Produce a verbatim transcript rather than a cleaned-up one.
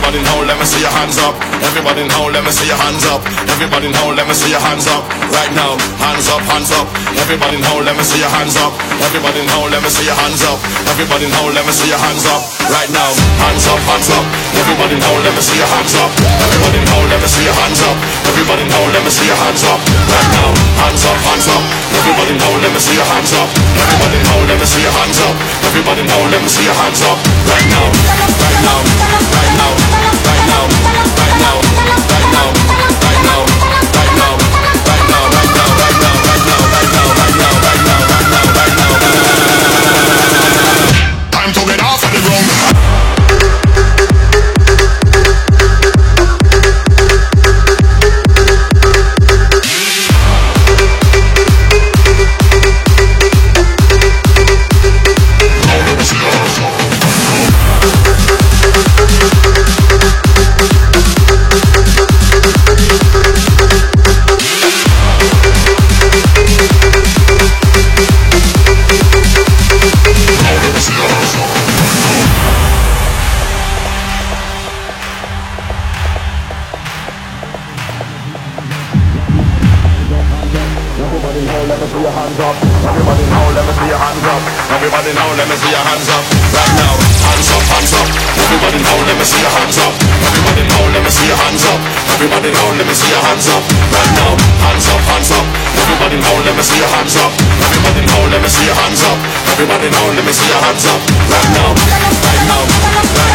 Everybody know, let me see your hands up. Everybody know, let me see your hands up. Everybody know, let me see your hands up. Right now, hands up, hands up. Everybody know, let me see your hands up. Everybody know, let me see your hands up. Everybody know, let me see your hands up. Right now, hands up, hands up. Everybody know, let me see your hands up. Everybody know, let me see your hands up. Everybody know, let me see your hands up. Right now, hands up, hands up. Everybody know, let me see your hands up. Everybody know, let me see your hands up. Everybody know, let me see your hands up. Right now, right now, right now, right now, right now, right now, right now, right now, right now, right now, right now, right now, right now, right now, right now, right now, right now. Time to get off of the room. Everybody know, let me see your hands up. Right now, hands up, hands up. Everybody know, let me see your hands up. Everybody know, let me see your hands up. Everybody know, let me see your hands up. Right now, hands up, hands up. Everybody know, let me see your hands up. Everybody know, let me see your hands up. Everybody know, let me see your hands up. Right now, right now, right now.